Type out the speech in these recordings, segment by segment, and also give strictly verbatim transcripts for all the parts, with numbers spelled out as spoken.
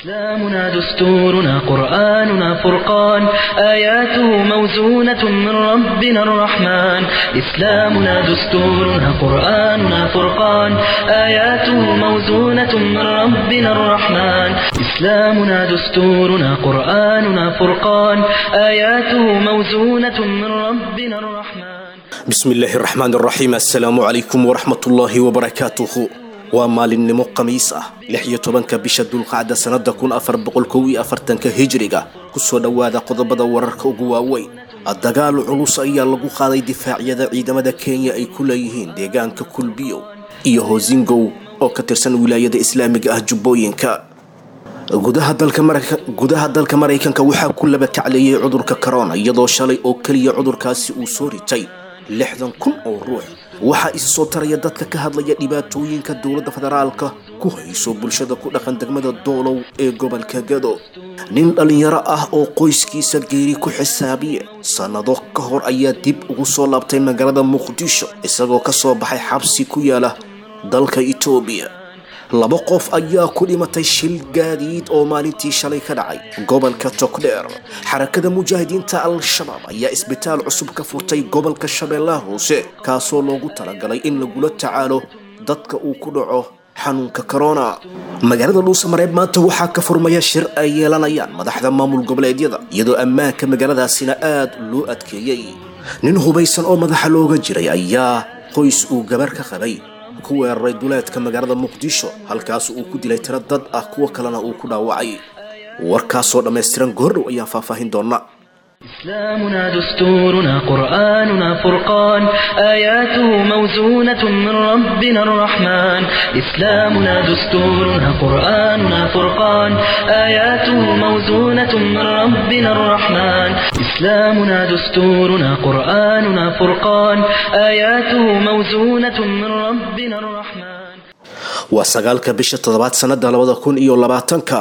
إسلامنا دستورنا قرآننا فرقان آياته موزونة من ربنا الرحمن إسلامنا دستورنا قرآننا فرقان آياته موزونة من ربنا الرحمن إسلامنا دستورنا قرآننا فرقان آياته موزونة من ربنا الرحمن بسم الله الرحمن الرحيم السلام عليكم ورحمة الله وبركاته ومال النمو قميصة لحية طبنك بشد القعدة سند كون أفر بقول كوي أفرتنك هجرية كسو دوادا قضب دورك وقواوي الدقال علوص أيا لغو قاضي دفاع يدا عيدا مدى كينيا أي كليهين ديقان ككل بيو إيهو زينغو أو كترسان ولاية إسلامية أهجبوينكا gudaha dalka Mareykanka gudaha dalka Mareykanka waxa ku laba kacliyay cudurka corona iyadoo shalay oo kaliya cudurkaasi uu soo ritay lixdan kun oo ruux waxa is soo taraya dadka ka hadlaya dhibaatooyinka dawladda federaalka ku hayso bulshada ku dhaqan degmada Doolow ee gobolka Gado nin dhalinyaro ah oo qoyskiisa geeri ku xisaabiye sanado ka hor ayaa dib ugu soo laabtay magaalada Muqdisho isagoo ka soo baxay xabsi ku yaala dalka Itoobiya laba qof ayaa ku dhimatay shil gaadiid oo maalintii shalay ka dhacay gobolka Togdheer xarakada mujaahidiinta al-shabaab ayaa isbitaal cusub ka furtay gobolka Shabeellaha Hoose kaasoo loogu talagalay in lagu la tacaalo dadka uu ku dhaco xanuunka corona magaalada Dhuusamareeb maanta waxaa ka furmaya shir ay yeelanayaan madaxda maamul goboleedyada iyadoo ammaanka magaaladaasina aad loo adkeeyay nin hubaysan oo madaxa looga jiray ayaa qoys uu gabar ka qabay kuwa rayduleedka magaalada Muqdisho halkaas uu ku dilay tiro dad ah kuwa kalena uu ku dhaawacay warkaas oo dhameystiran goordhow ayaa faahfaahin doona إسلامنا دستورنا قرآننا فرقان آياته موزونة من ربنا الرحمن إسلامنا دستورنا قرآننا فرقان آياته موزونة من ربنا الرحمن إسلامنا دستورنا قرآننا فرقان آياته موزونة من ربنا الرحمن وسجالك بشة تضبط سنة لبضة كون إيو لبعتنك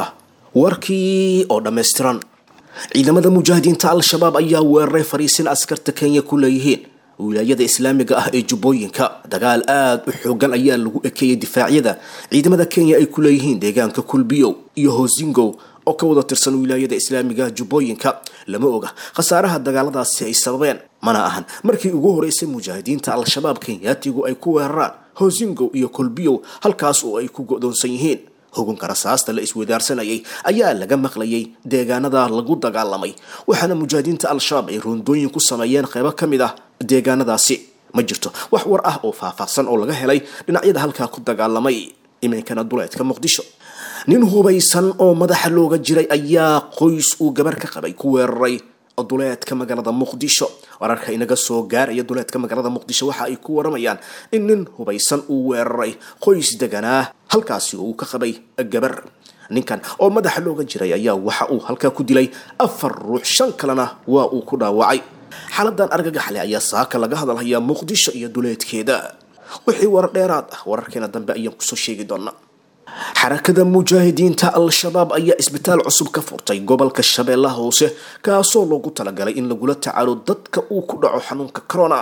warkii oo dhameystiran ciidamada mujaahidiinta al-shabaab ayaa weeraray fariisin askarta Kenya ku leeyihiin wilaayada islaamiga ah ee Jubbooyinka dagaal aad u xooggan ayaa lagu ekeeyay difaacyada ciidamada Kenya ay ku leeyihiin deegaanka Kulbiyo iyo Hosingo oo ka wada tirsan wilaayada islaamiga Jubbooyinka lama oga khasaaraha dagaaladaasi ay sababeen mana ahan markii ugu horeysay mujaahidiinta al-shabaab Kenyaatigu ay ku weeraraan Hosingo iyo Kulbiyo halkaas oo ay ku go'doonsan yihiin hukunka rasaasta la isweydaarsanayay ayaa laga maqlayay deegaanada lagu dagaalamay waxaana mujaahidiinta al-shabaab ay roondooyin ku sameeyeen qaybo kamid ah deegaanadaasi ma jirto wax war ah oo faahfaahsan oo laga helay dhinacyada halka ku dagaalamay imeekana duleedka Muqdisho nin hubaysan oo madaxa looga jiray ayaa qoys uu gabar ka qabay ku weeraray duleedka magaalada Muqdisho wararka inaga soo gaaraya duleedka magaalada Muqdisho waxa ay ku waramayaan in nin hubaysan uu weeraray qoys deganaa halkaasi uu ka qabay gabar ninkan oo madaxa looga jiray ayaa waxa uu halka ku dilay afar ruux shan kalena waa uu ku dhaawacay xaladan argagax leh ayaa saaka laga hadalaya Muqdisho iyo duleedkeeda wixii war dheeraad ah wararkeena dambe ayaan ku soo sheegi doonaa xarakada mujaahidiinta al-shabaab ayaa isbitaal cusub ka furtay gobolka Shabeellaha Hoose kaasoo loogu talagalay in lagu la tacaalo dadka uu ku dhaco xanuunka corona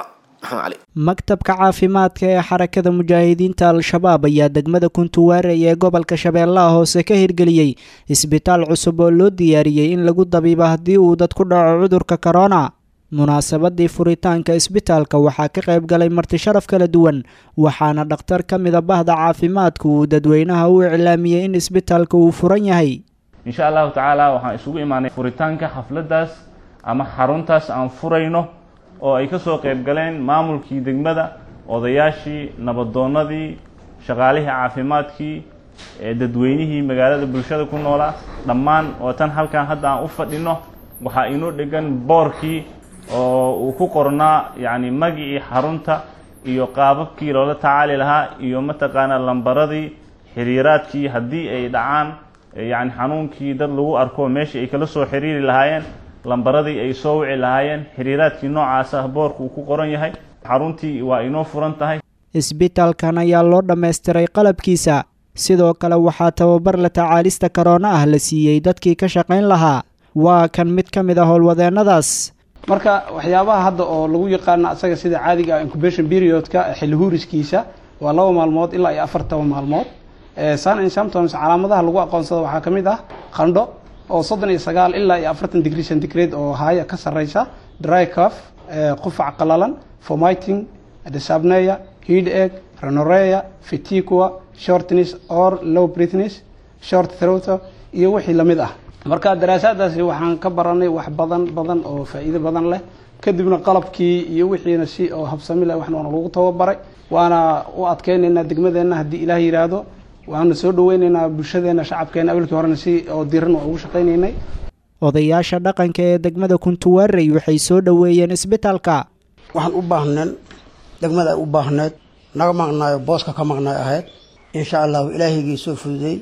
maktabka caafimaadka ee xarakada mujaahidiinta al-shabaab ayaa degmada Kuntuwaare ee gobolka Shabeellaha Hoose ka hirgeliyay isbitaal cusub oo loo diyaariyay in lagu dabiibo haddii uu dad ku dhaco cudurka corona munaasabadii furitaanka isbitaalka waxaa ka qayb galay marti sharaf kala duwan waxaana dhakhtar ka mid ah bahda caafimaadka uu dadweynaha u iclaamiyay in isbitaalka uu furan yahay insha Allah taala waxaan isugu imaanay furitaanka xafladaas ama xaruntaas aan furayno oo ay ka soo qayb galeen maamulkii degmada odayaashii nabadoonadii shaqaalihii caafimaadkii ee dadweynihii magaalada bulshada ku noolaa dhammaan oo tan halkan hadda aan u fadhino waxa inoo dhigan boorkii oo uu ku qornaa yani magii xarunta iyo qaababkii loola tacaali lahaa iyo mataqaana lambaradii xiriiraadkii haddii ay dhacaan yani xanuunkii dad lagu arko meesha ay kala soo xiriiri lahaayeen lambaradii ay soo wici lahaayeen xiriiraadkii noocaas ah boorku ku qoran yahay xaruntii waa inoo furan tahay isbitaalkan ayaa loo dhameystiray qalabkiisa sidoo kale waxaa tababar la tacaalista corona ah la siiyay dadkii ka shaqayn lahaa waa kan mid ka mid ah howlwadeenadaas marka waxyaabaha hadda oo lagu yaqaan asaga sida caadiga incubation periodka xilli huuriskiisa waa laba maalmood ilaa iyo afartan maalmood ee sun and symptoms calaamadaha lagu aqoonsado waxa kamid ah qandho oo soddon iyo sagaal ilaa iyo afartan degree centigrade oo haya ka sarreysa, dry cough qufac qalalan, vomiting, dysapnea, headache, rhinorrhea, fatigue, shortness or low breathness, short throat iyo wixii lamid ah. marka daraasaadaasi waxaan ka baranay wax badan badan oo faa'iido badan leh. kadibna qalabkii iyo wixiina si oo habsami leh waxna lagu tababaray, waana u adkeynaynaa degmadeena haddii Ilaahay yiraahdo, waana soo dhaweynaynaa bulshadeena shacabkeena awalkii horena si oo diiran ugu shaqeynaynay. odayaasha dhaqanka ee degmada Kuntuwaarey waxay soo dhaweeyeen isbitaalka. waxaan u baahnaan degmada u baahneed naga maqnaayo booska ka maqnaay ahayd insha Allah Ilaahaygi soo fududay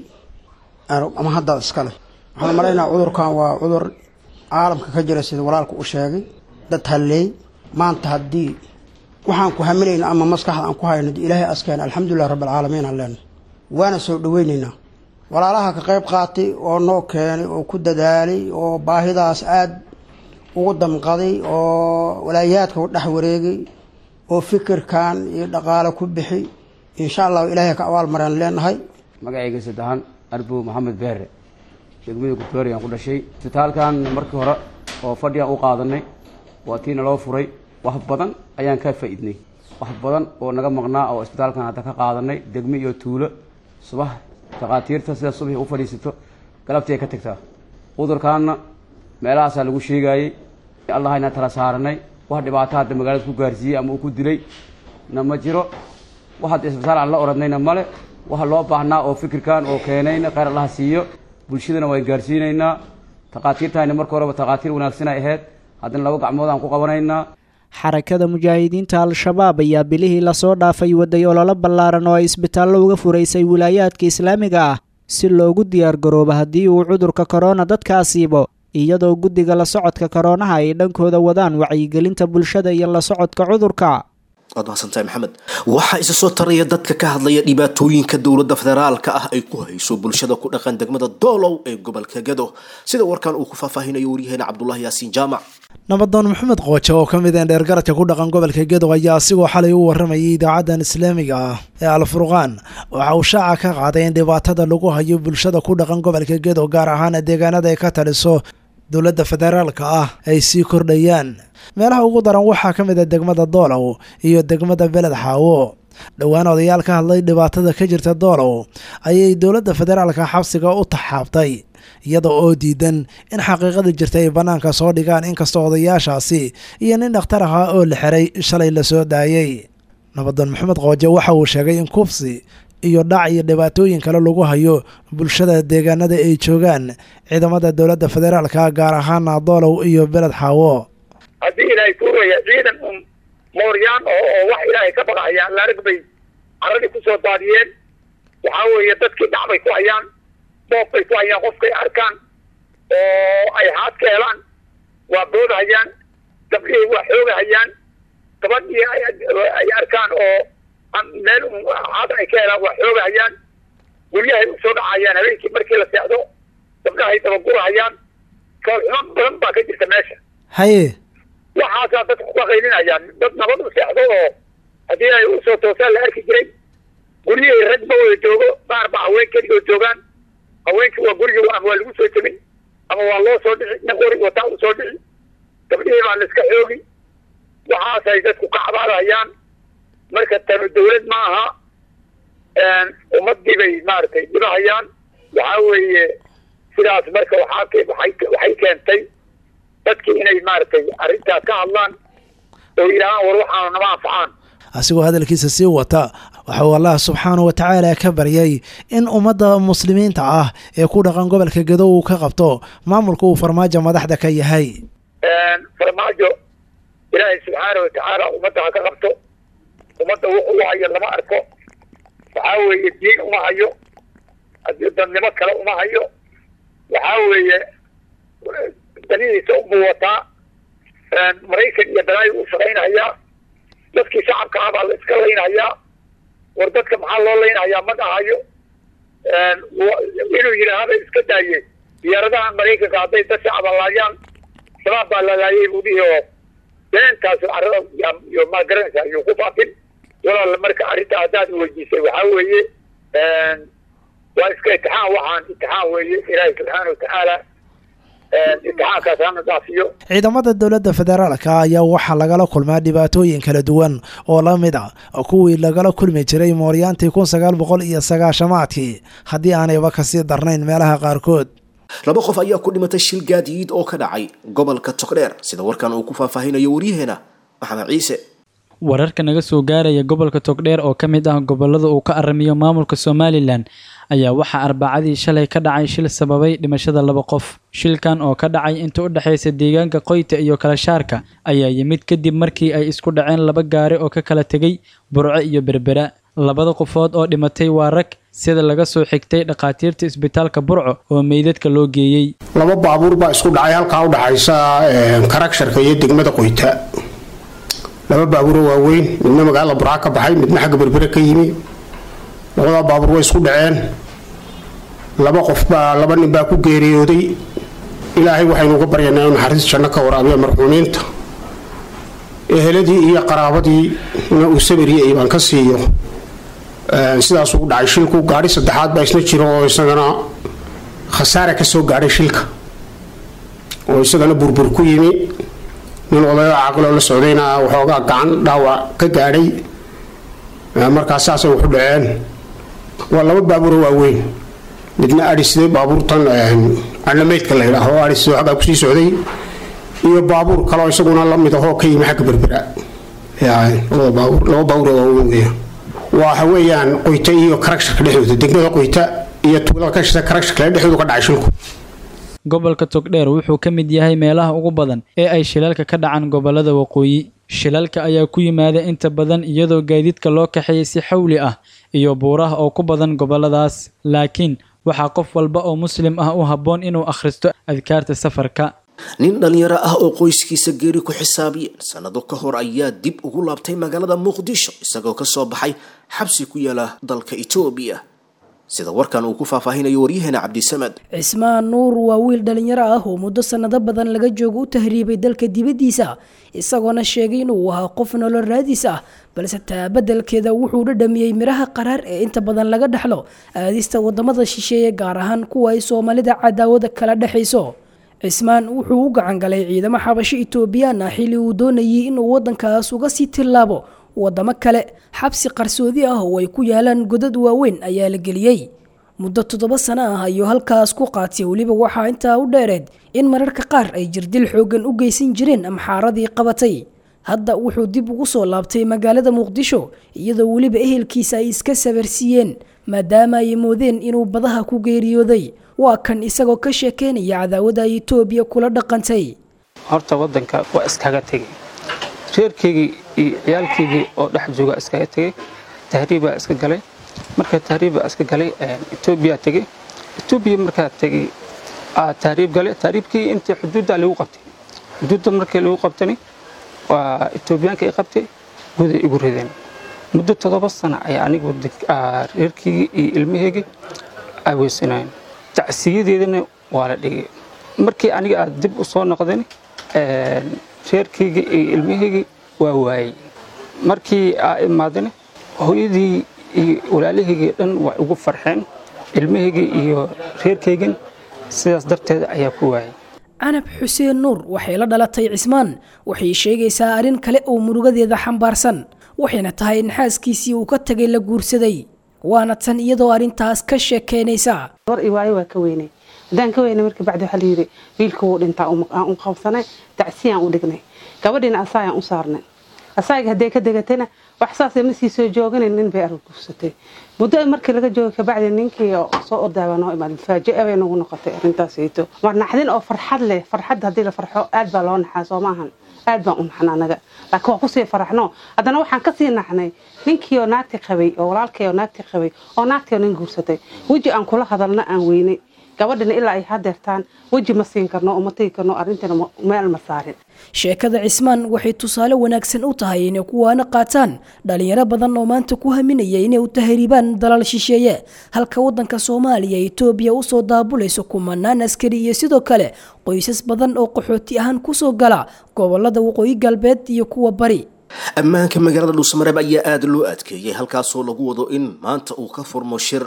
ama hadda iska leh. waxaan maraynaa cudurkan waa cudur caalamka ka jira sida walaalku u sheegay, dad halay maanta haddii waxaan ku hamilayna ama maskaxda aan ku hayno Ilaahay askeen alxamdulillah rabbil caalamiin allan waana soo dhaweynaynaa walaalaha ka qayb qaatay oo noo keenay oo ku dadaalay oo baahidaas aad ugu damqaday oo walaayaadka u dhex wareegay oo fikirkan iyo dhaqaale ku bixi insha Allah Ilaahay ka abaal maran leenahay. magacayga saddexan Arbu Maxamed Beere degmada Kuntuwaarey aan ku dhashay. isbitaalkan markii hore oo fadhiya u qaadanay waa tiin loo furay, wax badan ayaan ka faa'iidnay, wax badan oo naga maqnaa oo isbitaalkan hadda ka qaadanay degmo iyo tuulo. subax taqaatiirta sida subax u fadhiisato galabtii ka tagtaa. cudurkaana meelahaas lagu sheegayay Allah ayna tala saaranay, wax dhibaato hadda magaalada ku gaarsiiyay ama uu ku dilay nama jiro. waxa isbitaal aan la oradnayna male, waxa loo baahnaa oo fikirkan oo keenayna khayr Allah siiyo, bulshadana way gaarsiinaynaa. taqaatiirtaayna markii hore taqaatiir wanaagsan ay ahayd, haddana laba gacmood aan ku qabanaynaa. xarakada mujaahidiinta al-shabaab ayaa bilihii la soo dhaafay waday ololo ballaaran oo ay isbitaallo uga furaysay wilaayaadka islaamiga ah si loogu diyaar garoobo haddii uu cudurka corona dadka asiibo, iyadoo guddiga la socodka koronaha ay dhankooda wadaan wacyigelinta bulshada iyo la socodka cudurka. waad mahadsantahay maxamed. waxaa isa soo taraya dadka ka hadlaya dhibaatooyinka dowladda federaalka ah ay ku hayso bulshada ku dhaqan degmada Doolow ee gobolka Gedo, sida warkan uu ku faahfaahinayo waryaheena Cabdullaahi Yaasiin Jaamac. nabadoon maxamed qoojo oo kamid ah dheergaradka ku dhaqan gobolka Gedo ayaa asigoo xalay u waramayay idaacadan islaamiga ah ee Al-Furqaan waxa uu shaaca ka qaaday in dhibaatada lagu hayo bulshada ku dhaqan gobolka Gedo gaar ahaan deegaanada ay ka taliso dowladda federaalka ah ay sii kordhayaan. meelaha ugu daran waxaa ka mid ah degmada Doolow iyo degmada Beled Xaawo. dhowaan odayaal ka hadlay dhibaatada ka jirta Doolow ayay dowladda federaalka xabsiga u taxaabtay, iyada oo diidan in xaqiiqada jirta ay banaanka soo dhigaan, inkastoo odayaashaasi iyo nin dhakhtar ah oo la xiray shalay la soo daayay. nabadoon maxamed qoojo waxa uu sheegay in kufsi iyo dhac iyo dhibaatooyin kale lagu hayo bulshada deegaanada ay joogaan ciidamada dowladda federaalka gaar ahaan Doolow iyo Beled Xaawo. haddii ilaahay tuuraya ciidan un mooryaan oo wax ilaahay ka baqayaan la arag bay carradii ku soo daadiyeen. waxaa weeye dadkii dhac bay ku hayaan, boob bay ku hayaan, qofkay arkaan oo ay haad ka helaan waa boodahayaan, gabdhihii waa xoogahayaan, gabadhii ay arkaan oo meel haad ay ka helaan waa xoogahayaan, guryahay u soo dhacayaan, habeenkii markii la seexdo gabdhahay dabagurahayaan. kooxumo badan baa ka jirta meesha. haye waxaasaa dadka ku qaylinayaan, dad nabad u seexdo oo haddii ay usoo toosaan la arki jiray. guryihii rag ma wada joogo, qaar baa haween keligoo joogaan. haweenkii waa guriga ama waa lagu soo jebin ama waa loo soo dhici, nin qori wataa u soo dhici, gabdhihii baa la iska xoogi. waxaasay dadku ka cabaadayaan. marka tanu dawlad ma aha, ummadii bay maaragtay dhibahayaan. waxaa weeye sidaas marka waxaa waxay keentay dadkii inay maaragtay arrintaas ka hadlaan oo yidhahdaan war waxaanu nama anfacaan. asigoo hadalkiisa sii wata waxa uu Allah subxaanahu wa tacaala ka baryay in ummadda muslimiinta ah ee ku dhaqan gobolka Gedo uu ka qabto maamulka uu farmaajo madaxda ka yahay. farmaajo ilaahay subxaanahu wa tacaala ummadda ha ka qabto. ummadda wuxuu hayo lama arko. waxaa weeye diin uma hayo, dadnimo kale uma hayo. waxaa weeye danihiisa unbuu wataa. maraykan iyo dalaayo u shaqaynayaa. dadkii shacabka ah baa la iska laynayaa. war dadka maxaa loo laynayaa ma dhahayo. inuu yidhaahda iska daaye diyaaradaha maraykanka hadday dad shacaba laayaan shabaab baa la laayay buu dhihi oo beentaasu carrada iyo maagaranaysa ayuu ku faafin. walaal marka arrinta haddaad weydiisay waxaa weeye waa iska itixaan waxaan itixaan weeye ilaahay subxaana watacaala itixaankaas hana dhaafiyo. ciidamada dowladda federaalka ayaa waxaa lagala kulmaa dhibaatooyin kala duwan oo la mid ah kuwii lagala kulmi jiray mooryaantii kun sagaal boqol iyo sagaashamaadkii haddii aanayba kasii darnayn meelaha qaarkood. laba qof ayaa ku dhimatay shil gaadiid oo ka dhacay gobolka Togdheer sida warkan uu ku faahfaahinayo waryaheena Maxamed Ciise. wararka naga soo gaaraya gobolka Togdheer oo kamid ah gobolada uu ka aramiyo maamulka Somaliland ayaa waxa arbacadii shalay ka dhacay shil sababay dhimashada laba qof. shilkan oo ka dhacay inta u dhaxaysa deegaanka Qoyta iyo kala shaarka ayaa yimid kadib markii ay isku dhaceen laba gaari oo ka kala tagay Burco iyo Berbera. labada qofood oo dhimatay waa rag sida laga soo xigtay dhaqaatiirta isbitaalka Burco oo meydadka loo geeyay. laba baabuur baa isku dhacay halka u dhaxaysa karaksharka iyo degmada Qoyta. laba baabuur waaweyn midna magaalada Burco ka baxay midna xagga Berbera ka yimi. labada baabuur way isku dhaceen. laba qof baa laba nin baa ku geeriyooday. ilaahay waxaynu uga baryaynaa inuu naxariis janno ka waraabiyo marxuumiinta. eheladii iyo qaraabadii uu sabariyay baan ka siiyo. sidaas uu dhacay shilku gaari saddexaad baa isna jiro oo isagana khasaare ka soo gaaray shilka oo isagana burbur ku yimi. nin odayo caaqil oo la socdayna waxoogaa gacan dhaawac ka gaadhay. markaas saasay wuxu dhaceen. waa laba baabuur waaweyn midna adhisday baabuurtan calameydka la yidhaaho adhisday xaggaa kusii socday iyo baabuur kale oo isaguna la mid ahoo ka yimi xagga Berbera. laba baabuur waaweyn weeyaan. waxa weeyaan Qoyta iyo karaksharka dhexdooda degmada Qoyta iyo tuulada ka shaqeeya karaksharka dhexdooda ka dhacay shilku. gobolka Togdheer wuxuu ka mid yahay meelaha ugu badan ee ay shilalka ka dhacaan gobolada waqooyi. shilalka ayaa ku yimaada inta badan iyadoo gaadiidka loo kaxeeyay si xawli ah iyo buuraha oo ku badan goboladaas. laakiin waxaa qof walba oo muslim ah u habboon inuu akhristo adkaarta safarka. nin dhalinyaro ah oo qoyskiisa geeri ku xisaabiyeen sanado ka hor ayaa dib ugu laabtay magaalada Muqdisho isagoo ka soo baxay xabsi ku yaala dalka Itoobiya sida warkan uu ku faahfaahinayo waryaheena Cabdisamad. Cismaan Nuur waa wiil dhalinyaro ah oo muddo sanado badan laga joogo u tahriibay dalka dibadiisa isagoona sheegay inuu ahaa qof nolol raadis ah balse taa beddelkeeda wuxuu dhadhamiyay miraha qaraar ee inta badan laga dhaxlo aadista wadamada shisheeye gaar ahaan kuwa ay Soomaalida cadaawada kala dhaxayso. Cismaan wuxuu u gacan galay ciidamo xabashi Itoobiyaan ah xilli uu doonayay inuu wadankaas uga sii tilaabo wadamo kale. xabsi qarsoodi ah oo ay ku yaalaan godad waaweyn ayaa la geliyay muddo toddoba sano ah ayuu halkaas ku qaatay. weliba waxaa intaa u dheereed in mararka qaar ay jirdil xoogan u geysan jireen amxaaradii qabatay. hadda wuxuu dib ugu soo laabtay magaalada Muqdisho iyadoo weliba ehelkiisa ay iska sabarsiiyeen maadaama ay moodeen inuu badaha ku geeriyooday. waa kan isagoo ka sheekeynaya cadaawada Itoobiya kula dhaqantay. horta wadanka waa iskaga tagay reerkeygii iyo ciyaalkeygii oo dhex jooga iskaga tagay. tahriiba iska galay. marka tahriiba iska galay Itoobiya tagay. Itoobiya marka tagay ah tahriib galay. tahriibkii intii xuduudda lagu qabtay. xuduudda markii lagu qabtay waa Itoobiyaanka ay qabtay guud igu rideen. muddo toddoba sano ay anigu reerkeygii iyo ilmaheygii ay weysanayeen. tacsiyadeedana waa la dhigay. markii aniga aad dib u soo noqdeen ee reerkeygii iyo ilmaheygii waa waayay. markii ay imaadeen hooyadii iyo walaalahayga dhan waa ugu farxeen. ilmaheygii iyo reerkeygii sidaas darteed ayaa ku waayay. Canab Xuseen Nuur waxay la dhalatay Cismaan waxay sheegaysaa arin kale oo murugadeeda xambaarsan waxayna tahay in xaaskiisii uu ka tagay la guursaday. waana tan iyadoo arintaas ka sheekeynaysa. war iwaayo waa ka weynay hadaan ka weynay markii bacdi waxa la yiri wiilku uu dhintaa u qabsanay tacsiyaan u dhignay gabadhina asaayaan u saarnay. asaaga hadee ka degatayna wax saasay ma sii soo jooganin nin bay argusatay. muddo markii laga joogo ka bacdi ninkii soo ordaabano imaad faaji'ay ay nagu noqotay arintaas iyto. mar naxdin oo farxad leh farxad hadii la farxo aad baa loo naxaa soo maahan. aad baan u naxnaa anaga laakiin waa ku sii faraxno haddana waxaan ka sii naxnay ninkii oo naagti qabay oo walaalkay oo naagti qabay oo naagti oo nin guursatay waji aan kula hadalna aan weynay gabadhina ilaa ay hadeertaan waji ma siin karno oo ma tagi karno arintana meel ma saarin. sheekada Cismaan waxay tusaale wanaagsan u tahay inay kuwaana qaataan dhalinyaro badan oo maanta ku haminaya inay u tahriibaan dalal shisheeye halka wadanka Soomaaliya Itoobiya u soo daabulayso kumanaan askari iyo sidoo kale qoysas badan oo qaxooti ahaan ku soo gala gobolada waqooyi galbeed iyo kuwa bari. ammaanka magaalada Dhuusamareeb ayaa aad loo adkeeyay halkaas oo lagu wado in maanta uu ka furmo shir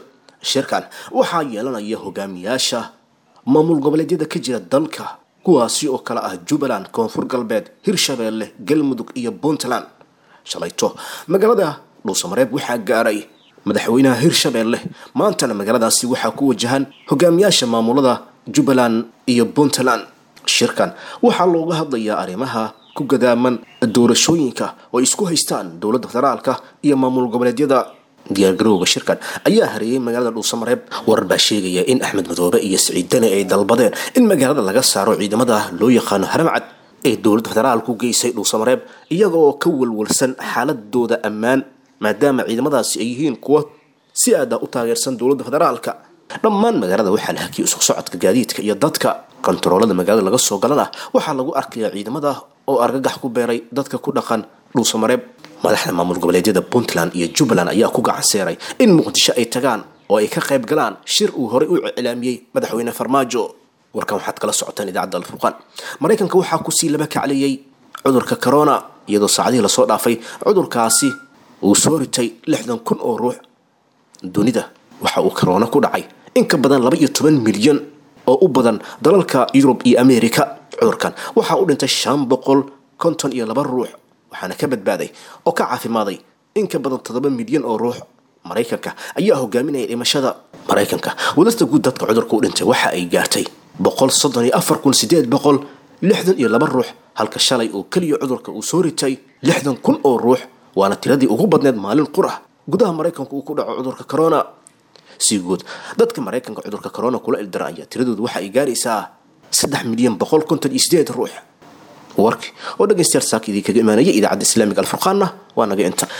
shirkan waxaa yeelanaya hogaamiyaasha maamul goboleedyada ka jira dalka kuwaasi oo kala ah Jubbaland, Koonfur Galbeed, Hirshabeelle, Galmudug iyo Puntland. shalayto magaalada Dhuusamareeb waxaa gaaray madaxweynaha Hirshabeelle, maantana magaaladaasi waxaa ku wajahan hogaamiyaasha maamulada Jubbaland iyo Puntland. shirkan waxaa looga hadlayaa arrimaha ku gadaaman doorashooyinka oo isku haystaan dowladda federaalka iyo maamul goboleedyada. diyaargarowga shirkan ayaa hareeyay magaalada Dhuusamareeb. warar baa sheegaya in Axmed Madoobe iyo Siciid Dani ay dalbadeen in magaalada laga saaro ciidamada loo yaqaan Haramcad ee dowladda federaalku geysay Dhuusamareeb iyagoo ka walwalsan xaaladooda ammaan maadaama ciidamadaasi ay yihiin kuwa si aad u taageersan dowladda federaalka. dhammaan magaalada waxaa la hakiyay isku socodka gaadiidka iyo dadka. kontaroolada magaalada laga soo galana waxaa lagu arkayaa ciidamada oo argagax ku beeray dadka ku dhaqan Dhuusamareeb. madaxda maamul goboleedyada Puntland iyo Jubbaland ayaa ku gacan seeray in Muqdisho ay tagaan oo ay ka qayb galaan shir uu hore u cilaamiyay madaxweyne Farmaajo. warkan waxaad kala socotaan idaacadda Al-Furqaan. Mareykanka waxaa ku sii laba kacliyay cudurka corona iyadoo saacadihii la soo dhaafay cudurkaasi uu soo ritay lixdan kun oo ruux. dunida waxa uu corona ku dhacay in ka badan laba iyo toban milyan oo u badan dalalka Yurub iyo Ameerika. cudurkan waxa uu dhintay shan boqol konton iyo laba ruux waxaana ka badbaaday oo ka caafimaaday in ka badan toddoba milyan oo ruux. Mareykanka ayaa hogaaminaya dhimashada. Mareykanka wadasta guud dadka cudurka u dhintay waxa ay gaartay boqol soddon iyo afar kun sideed boqol lixdan iyo laba ruux halka shalay oo kaliya cudurka uu soo ritay lixdan kun oo ruux waana tiradii ugu badneed maalin qura gudaha Mareykanka uu ku dhaco cudurka corona. si guud dadka Mareykanka cudurka corona kula ildaran ayaa tiradoodu waxa ay gaaraysaa saddex milyan boqol konton iyo sideed ruux. warki oo dhageystayaal saakidii kaga imaanaya idaacadda Islaamiga Al-Furqaanna waa naga inta